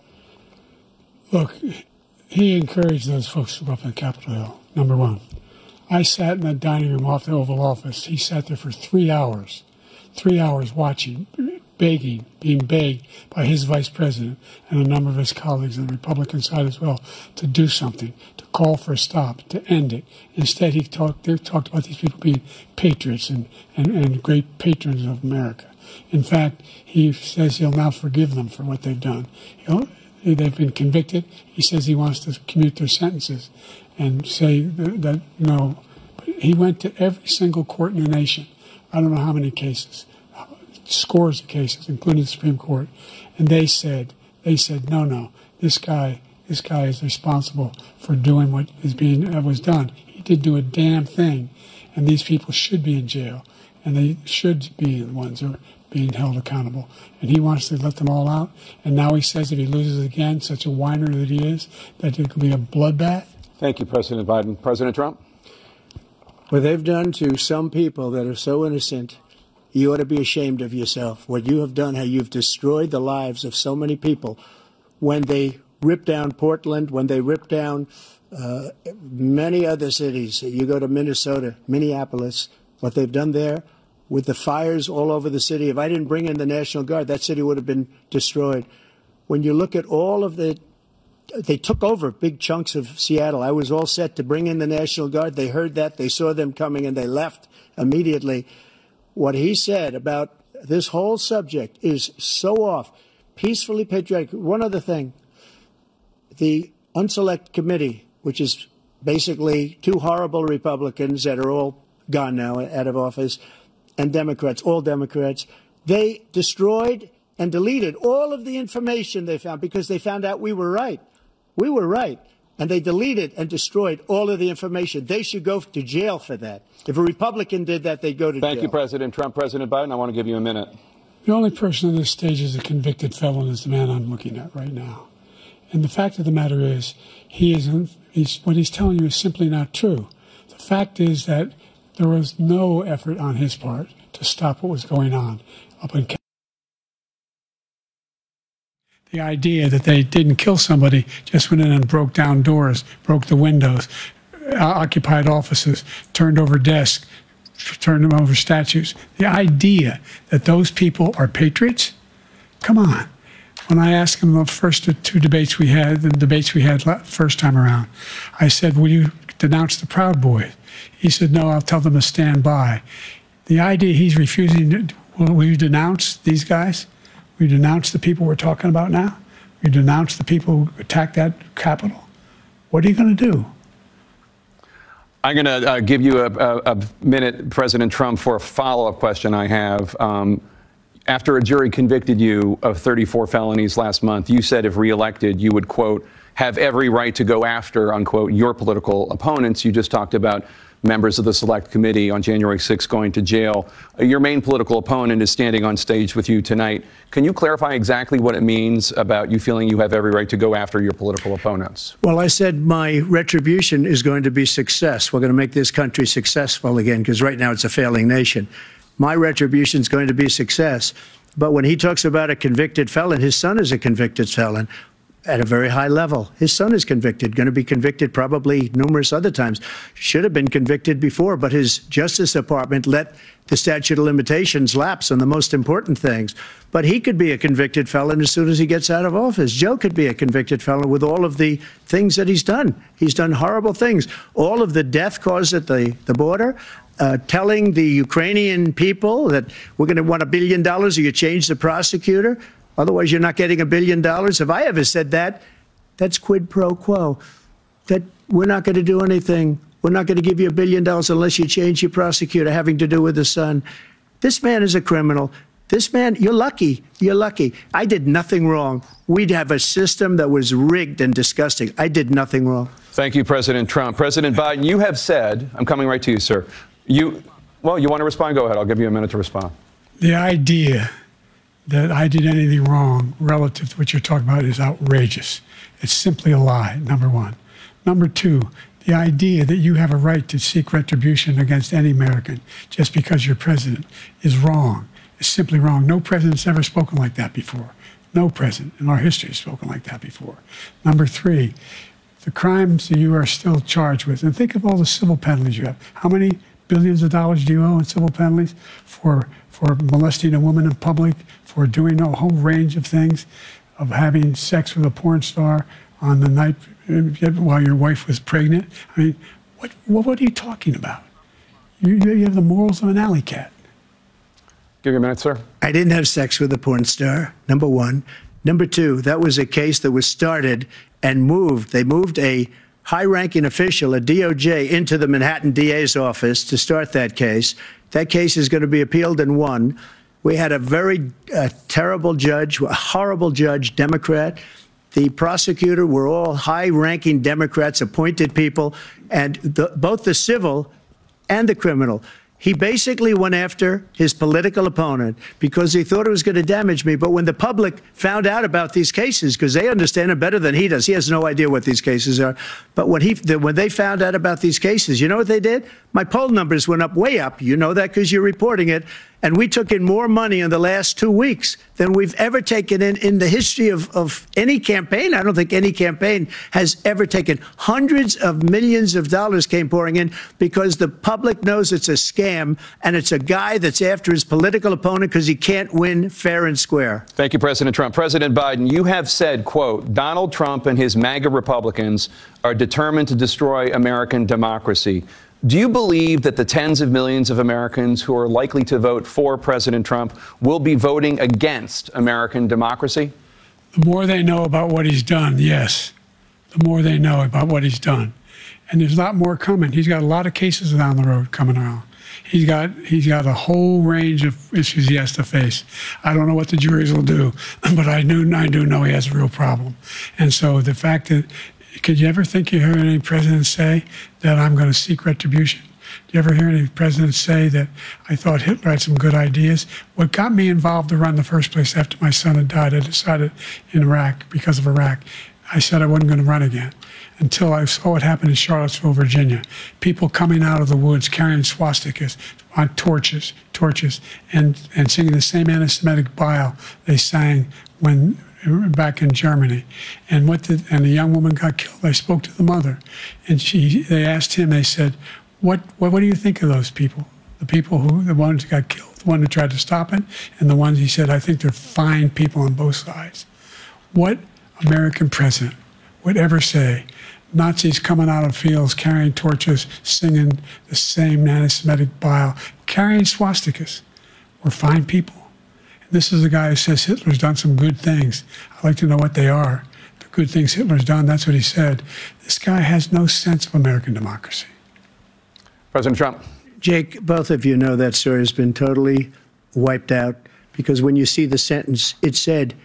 Look, he encouraged those folks to go up on Capitol Hill, number one. I sat in that dining room off the Oval Office. He sat there for 3 hours watching, begging, being begged by his vice president and a number of his colleagues on the Republican side as well to do something, to call for a stop, to end it. Instead, they talked about these people being patriots and great patrons of America. In fact, he says he'll now forgive them for what they've done. They've been convicted. He says he wants to commute their sentences and say that no. But he went to every single court in the nation. I don't know how many cases, scores of cases, including the Supreme Court. And they said, no, this guy is responsible for doing what was done. He didn't do a damn thing. And these people should be in jail. And they should be the ones who are being held accountable. And he wants to let them all out. And now he says if he loses again, such a whiner that he is, that it could be a bloodbath. Thank you, President Biden. President Trump? What they've done to some people that are so innocent, you ought to be ashamed of yourself. What you have done, how you've destroyed the lives of so many people. When they ripped down Portland, when they ripped down many other cities, you go to Minnesota, Minneapolis, what they've done there, with the fires all over the city. If I didn't bring in the National Guard, that city would have been destroyed. When you look at all of they took over big chunks of Seattle. I was all set to bring in the National Guard. They heard that. They saw them coming, and they left immediately. What he said about this whole subject is so off. Peacefully patriotic. One other thing. The Unselect Committee, which is basically two horrible Republicans that are all gone now, out of office, and Democrats, all Democrats, they destroyed and deleted all of the information they found because they found out we were right. We were right. And they deleted and destroyed all of the information. They should go to jail for that. If a Republican did that, they'd go to jail. Thank you, President Trump. President Biden, I want to give you a minute. The only person on this stage is a convicted felon is the man I'm looking at right now. And the fact of the matter is, what he's telling you is simply not true. The fact is that there was no effort on his part to stop what was going on up in Canada. The idea that they didn't kill somebody, just went in and broke down doors, broke the windows, occupied offices, turned over desks, turned them over statues. The idea that those people are patriots? Come on. When I asked him the first two debates we had, first time around, I said, will you denounce the Proud Boys? He said, no, I'll tell them to stand by. The idea he's refusing, will you denounce these guys? Will you denounce the people we're talking about now? Will you denounce the people who attacked that Capitol? What are you going to do? I'm going to give you a minute, President Trump, for a follow-up question I have. After a jury convicted you of 34 felonies last month, you said if reelected, you would, quote, have every right to go after, unquote, your political opponents. You just talked about members of the Select Committee on January 6th going to jail. Your main political opponent is standing on stage with you tonight. Can you clarify exactly what it means about you feeling you have every right to go after your political opponents? Well, I said my retribution is going to be success. We're going to make this country successful again, because right now it's a failing nation. My retribution is going to be success. But when he talks about a convicted felon, his son is a convicted felon at a very high level. His son is convicted, going to be convicted probably numerous other times. Should have been convicted before, but his Justice Department let the statute of limitations lapse on the most important things. But he could be a convicted felon as soon as he gets out of office. Joe could be a convicted felon with all of the things that he's done. He's done horrible things. All of the death caused at the border, telling the Ukrainian people that we're going to want $1 billion or you change the prosecutor. Otherwise, you're not getting $1 billion. If I ever said that, that's quid pro quo. That we're not going to do anything. We're not going to give you $1 billion unless you change your prosecutor, having to do with the son. This man is a criminal. This man, you're lucky. You're lucky. I did nothing wrong. We'd have a system that was rigged and disgusting. I did nothing wrong. Thank you, President Trump. President Biden, you have said, I'm coming right to you, sir. You want to respond? Go ahead. I'll give you a minute to respond. The idea that I did anything wrong relative to what you're talking about is outrageous. It's simply a lie, number one. Number two, the idea that you have a right to seek retribution against any American just because you're president is wrong. It's simply wrong. No president's ever spoken like that before. No president in our history has spoken like that before. Number three, the crimes that you are still charged with, and think of all the civil penalties you have. How many billions of dollars do you owe in civil penalties for molesting a woman in public, for doing a whole range of things, of having sex with a porn star on the night while your wife was pregnant? I mean, what are you talking about? You have the morals of an alley cat. Give you a minute, sir. I didn't have sex with a porn star, number one. Number two, that was a case that was started and moved. They moved a high-ranking official, a DOJ, into the Manhattan DA's office to start that case. That case is going to be appealed and won. We had a very terrible judge, a horrible judge, Democrat. The prosecutor were all high-ranking Democrats, appointed people, and both the civil and the criminal. He basically went after his political opponent because he thought it was going to damage me. But when the public found out about these cases, because they understand it better than he does, he has no idea what these cases are. But when they found out about these cases, you know what they did? My poll numbers went up, way up. You know that because you're reporting it. And we took in more money in the last 2 weeks than we've ever taken in the history of any campaign. I don't think any campaign has ever taken. Hundreds of millions of dollars came pouring in because the public knows it's a scam and it's a guy that's after his political opponent because he can't win fair and square. Thank you, President Trump. President Biden, you have said, quote, Donald Trump and his MAGA Republicans are determined to destroy American democracy. Do you believe that the tens of millions of Americans who are likely to vote for President Trump will be voting against American democracy? The more they know about what he's done, yes. The more they know about what he's done. And there's a lot more coming. He's got a lot of cases down the road coming around. He's got a whole range of issues he has to face. I don't know what the juries will do, but I do know he has a real problem. And so the fact that, could you ever think you heard any president say that I'm going to seek retribution? Do you ever hear any president say that I thought Hitler had some good ideas? What got me involved to run in the first place after my son had died, I decided in Iraq, because of Iraq, I said I wasn't going to run again until I saw what happened in Charlottesville, Virginia. People coming out of the woods carrying swastikas on torches, and singing the same anti-Semitic bile they sang when back in Germany. And the young woman got killed. I spoke to the mother, and they asked him. They said, "What do you think of those people? The ones who got killed, the one who tried to stop it, and the ones," he said, "I think they're fine people on both sides." What American president would ever say Nazis coming out of fields carrying torches, singing the same anti-Semitic bile, carrying swastikas were fine people? And this is a guy who says Hitler's done some good things. I'd like to know what they are. The good things Hitler's done, that's what he said. This guy has no sense of American democracy. President Trump. Jake, both of you know that story has been totally wiped out, because when you see the sentence, it said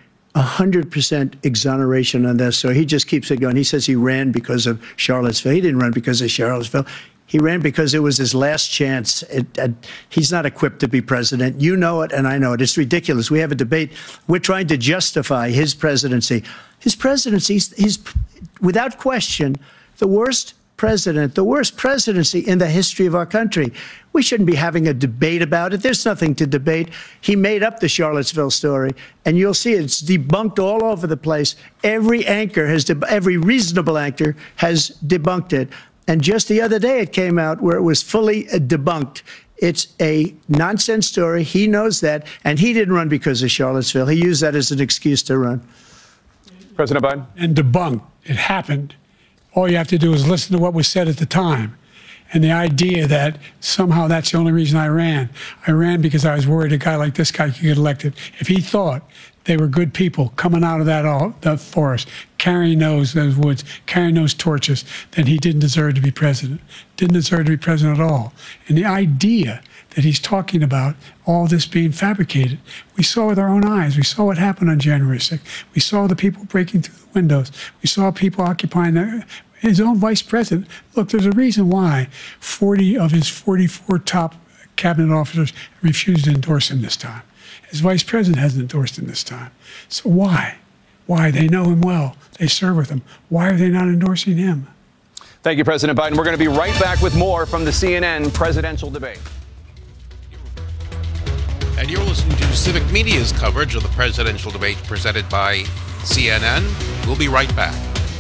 100% exoneration on this. So he just keeps it going. He says he ran because of Charlottesville. He didn't run because of Charlottesville. He ran because it was his last chance. He's not equipped to be president. You know it, and I know it. It's ridiculous. We have a debate. We're trying to justify his presidency. His presidency is, without question, the worst president, the worst presidency in the history of our country. We shouldn't be having a debate about it. There's nothing to debate. He made up the Charlottesville story, and you'll see it's debunked all over the place. Every reasonable anchor has debunked it. And just the other day it came out where it was fully debunked. It's a nonsense story. He knows that, and he didn't run because of Charlottesville. He used that as an excuse to run. President Biden. And debunked. It happened. All you have to do is listen to what was said at the time. And the idea that somehow that's the only reason I ran because I was worried a guy like this guy could get elected. If he thought they were good people coming out of that forest, carrying those woods, carrying those torches, then he didn't deserve to be president. Didn't deserve to be president at all. And the idea that he's talking about all this being fabricated, we saw with our own eyes. We saw what happened on January 6th. We saw the people breaking through the windows. We saw people occupying his own vice president. Look, there's a reason why 40 of his 44 top cabinet officers refused to endorse him this time. His vice president hasn't endorsed him this time. So why? Why? They know him well. They serve with him. Why are they not endorsing him? Thank you, President Biden. We're going to be right back with more from the CNN presidential debate. And you're listening to Civic Media's coverage of the presidential debate presented by CNN. We'll be right back.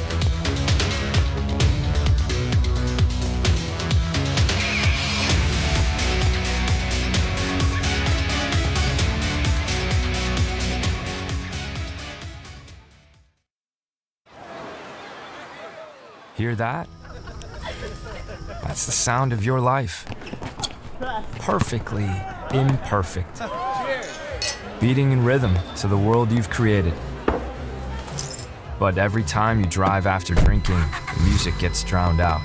Hear that? That's the sound of your life. Perfectly imperfect. Beating in rhythm to the world you've created. But every time you drive after drinking, the music gets drowned out.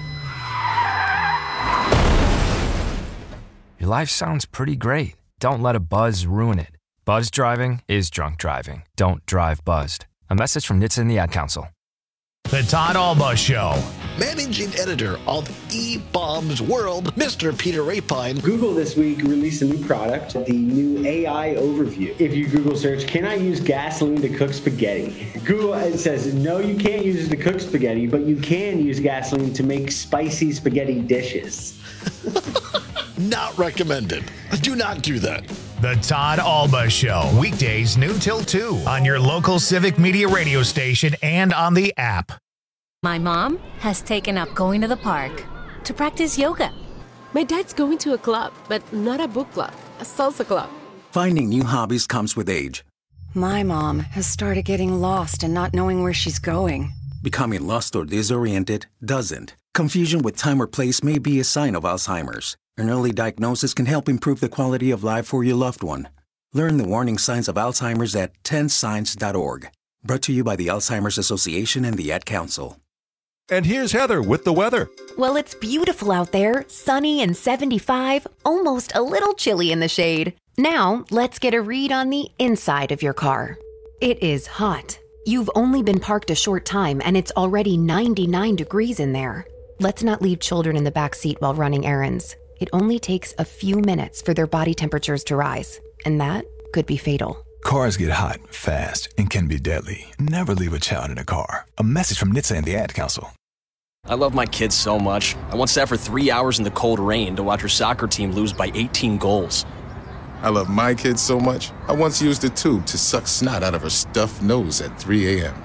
Your life sounds pretty great. Don't let a buzz ruin it. Buzz driving is drunk driving. Don't drive buzzed. A message from NHTSA and the Ad Council. The Todd Alba Show. Managing editor of eBaum's World, Mr. Peter Rapine. Google this week released a new product, the new AI Overview. If you Google search, can I use gasoline to cook spaghetti? Google says, no, you can't use it to cook spaghetti, but you can use gasoline to make spicy spaghetti dishes. Not recommended. Do not do that. The Todd Alba Show. Weekdays noon till 2 on your local Civic Media radio station and on the app. My mom has taken up going to the park to practice yoga. My dad's going to a club, but not a book club, a salsa club. Finding new hobbies comes with age. My mom has started getting lost and not knowing where she's going. Becoming lost or disoriented doesn't. Confusion with time or place may be a sign of Alzheimer's. An early diagnosis can help improve the quality of life for your loved one. Learn the warning signs of Alzheimer's at 10signs.org. Brought to you by the Alzheimer's Association and the Ad Council. And here's Heather with the weather. Well, it's beautiful out there, sunny and 75, almost a little chilly in the shade. Now, let's get a read on the inside of your car. It is hot. You've only been parked a short time and it's already 99 degrees in there. Let's not leave children in the back seat while running errands. It only takes a few minutes for their body temperatures to rise, and that could be fatal. Cars get hot, fast, and can be deadly. Never leave a child in a car. A message from NHTSA and the Ad Council. I love my kids so much. I once sat for 3 hours in the cold rain to watch her soccer team lose by 18 goals. I love my kids so much, I once used a tube to suck snot out of her stuffed nose at 3 a.m.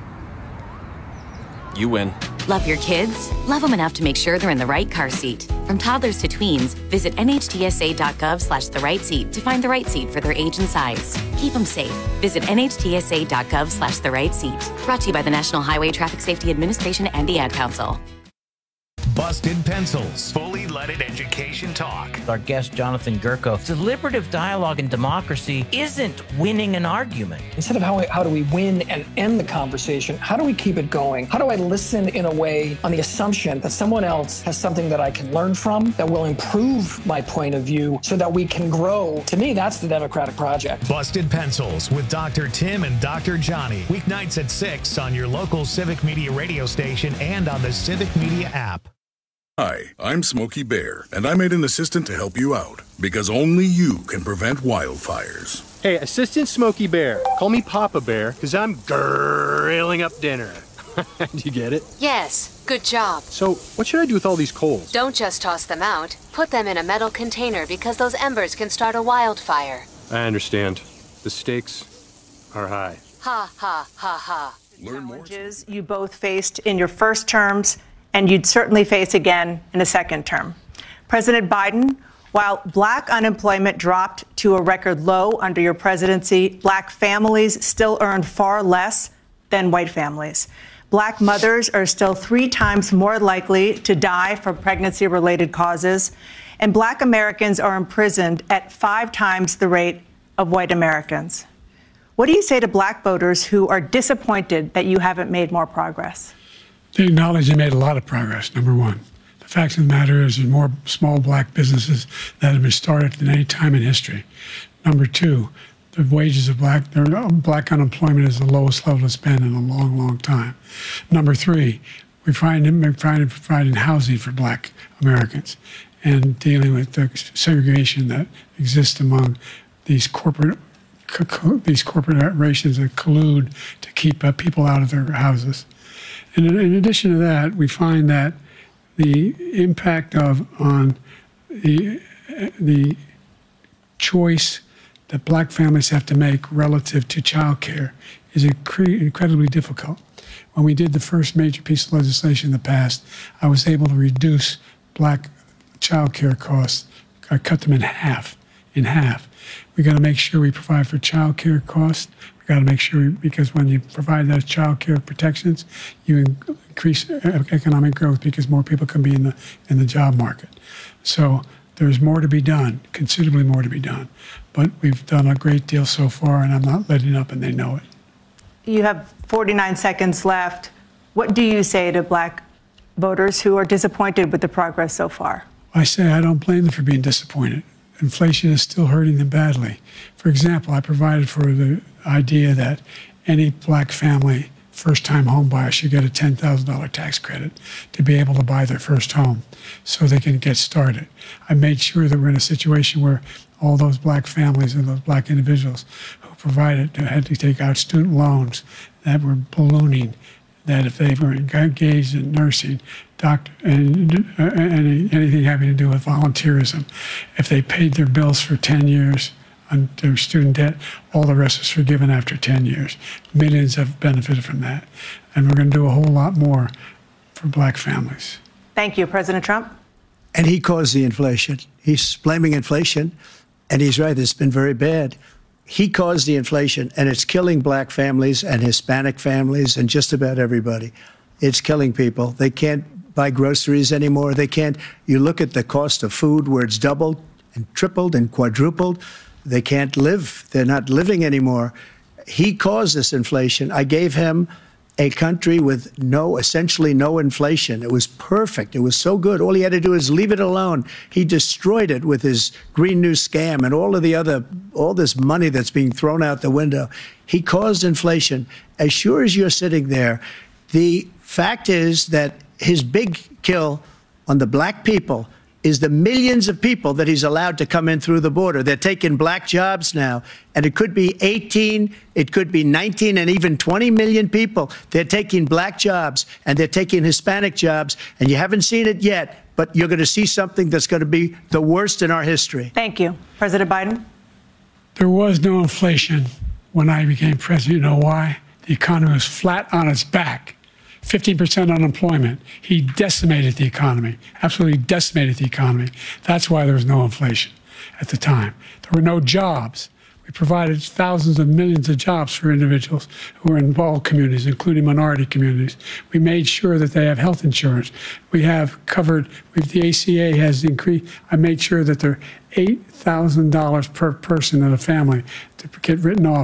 You win. Love your kids? Love them enough to make sure they're in the right car seat. From toddlers to tweens, visit nhtsa.gov/the right seat to find the right seat for their age and size. Keep them safe. Visit nhtsa.gov/the right seat. Brought to you by the National Highway Traffic Safety Administration and the Ad Council. Busted Pencils. Fully leaded education talk. Our guest, Jonathan Gerko. Deliberative dialogue in democracy isn't winning an argument. Instead of how do we win and end the conversation, how do we keep it going? How do I listen in a way on the assumption that someone else has something that I can learn from, that will improve my point of view so that we can grow? To me, that's the democratic project. Busted Pencils with Dr. Tim and Dr. Johnny. Weeknights at 6 on your local Civic Media radio station and on the Civic Media app. Hi, I'm Smokey Bear, and I made an assistant to help you out, because only you can prevent wildfires. Hey, Assistant Smokey Bear, call me Papa Bear, because I'm grilling up dinner. Do you get it? Yes, good job. So, what should I do with all these coals? Don't just toss them out. Put them in a metal container because those embers can start a wildfire. I understand. The stakes are high. Ha, ha, ha, ha. Learn more. Challenges you both faced in your first terms, and you'd certainly face again in a second term. President Biden, while black unemployment dropped to a record low under your presidency, black families still earn far less than white families. Black mothers are still 3 times more likely to die from pregnancy-related causes, and black Americans are imprisoned at 5 times the rate of white Americans. What do you say to black voters who are disappointed that you haven't made more progress? They acknowledge they made a lot of progress, number one. The fact of the matter is there's more small black businesses that have been started than any time in history. Number two, the wages of black unemployment is the lowest level it's been in a long, long time. Number three, we're providing housing for black Americans and dealing with the segregation that exists among these corporations that collude to keep people out of their houses. And in addition to that, we find that the impact on the choice that black families have to make relative to child care is incredibly difficult. When we did the first major piece of legislation in the past, I was able to reduce black child care costs. I cut them in half. We got to make sure we provide for child care costs. Got to make sure, because when you provide those child care protections, you increase economic growth because more people can be in the job market. So there's more to be done, considerably more to be done. But we've done a great deal so far, and I'm not letting up, and they know it. You have 49 seconds left. What do you say to black voters who are disappointed with the progress so far? I say I don't blame them for being disappointed. Inflation is still hurting them badly. For example, I provided for the idea that any black family, first-time home buyer, should get a $10,000 tax credit to be able to buy their first home so they can get started. I made sure that we're in a situation where all those black families and those black individuals who had to take out student loans that were ballooning, that if they were engaged in nursing, doctor, and anything having to do with volunteerism, if they paid their bills for 10 years on their student debt, all the rest is forgiven after 10 years. Millions have benefited from that. And we're going to do a whole lot more for black families. Thank you, President Trump. And he caused the inflation. He's blaming inflation, and he's right, it's been very bad. He caused the inflation, and it's killing black families and Hispanic families and just about everybody. It's killing people. They can't buy groceries anymore. They can't. You look at the cost of food where it's doubled and tripled and quadrupled. They can't live. They're not living anymore. He caused this inflation. I gave him a country with essentially no inflation. It was perfect. It was so good. All he had to do is leave it alone. He destroyed it with his Green New scam and all this money that's being thrown out the window. He caused inflation. As sure as you're sitting there, the fact is that his big kill on the black people is the millions of people that he's allowed to come in through the border. They're taking black jobs now, and it could be 18, it could be 19, and even 20 million people. They're taking black jobs, and they're taking Hispanic jobs, and you haven't seen it yet, but you're going to see something that's going to be the worst in our history. Thank you. President Biden? There was no inflation when I became president. You know why? The economy was flat on its back. 15% unemployment. He decimated the economy, absolutely decimated the economy. That's why there was no inflation at the time. There were no jobs. We provided thousands of millions of jobs for individuals who are in all communities, including minority communities. We made sure that they have health insurance. We have covered, the ACA has increased. I made sure that they're $8,000 per person in a family to get written off